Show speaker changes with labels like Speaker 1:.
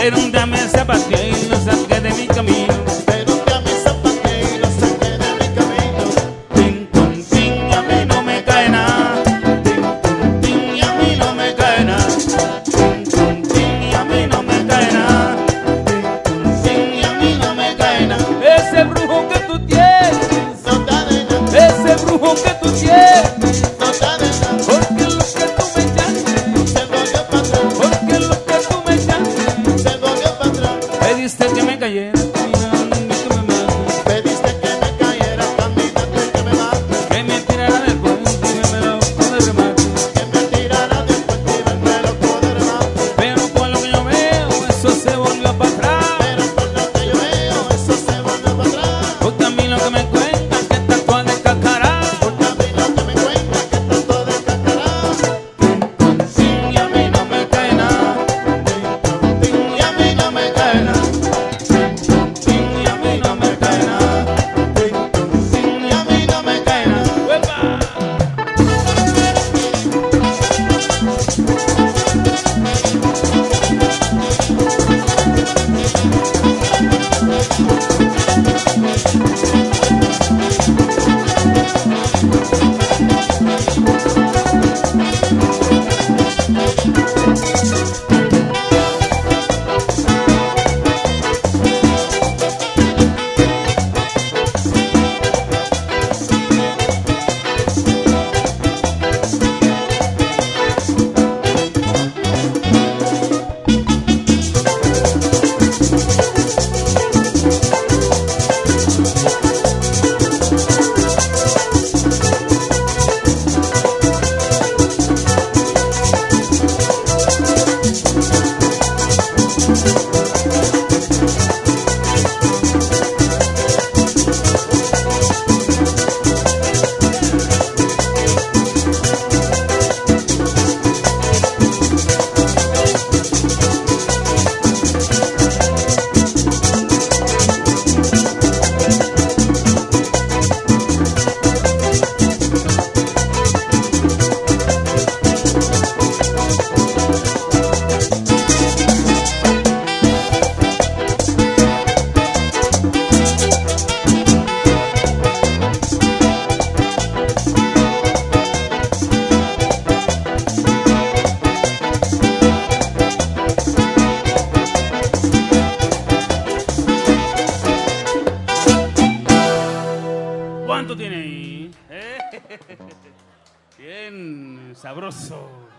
Speaker 1: Pero un día me zapateé y lo saqué de mi camino.
Speaker 2: Pero un día me zapateé y lo saqué de mi camino.
Speaker 1: Tin, tum, tin, y a mí no me cae nada. Tin, tum, tin, y a mí no me cae nada. Tin, tum, tin, y a mí no me cae nada. Tin, tum, tin, y a mí no me cae nada. Ese brujo que tú tienes,
Speaker 2: No está de nada,
Speaker 1: ese brujo que tú tienes,
Speaker 2: no está de nada.
Speaker 1: porque lo que tú me echaste,
Speaker 2: Se volvió para atrás,
Speaker 1: porque lo que tú me echaste,
Speaker 2: se volvió para atrás.
Speaker 1: pediste que me cayera caminando y que me mates,
Speaker 2: Pediste que me cayera caminando y que me mates.
Speaker 1: que me tirara del puente y me loco de remate.
Speaker 2: Que me tirara del puente y me loco de remate.
Speaker 1: Pero por lo que yo veo, eso se volvió para atrás.
Speaker 2: Pero por lo que yo veo, eso se volvió para atrás.
Speaker 1: Porque a mí lo que me cuentan que estás toda descascarada.
Speaker 2: Porque a mí lo que me cuenta que está todo descascarado.
Speaker 1: Sí, y a mí no me cae nada.
Speaker 2: Y a mí no me cae nada.
Speaker 1: Sí, y a mí no me cae nada. Sí,
Speaker 2: Y a mí no me cae nada.
Speaker 1: ¡Uepa! ¿Cuánto tiene ahí? Bien sabroso.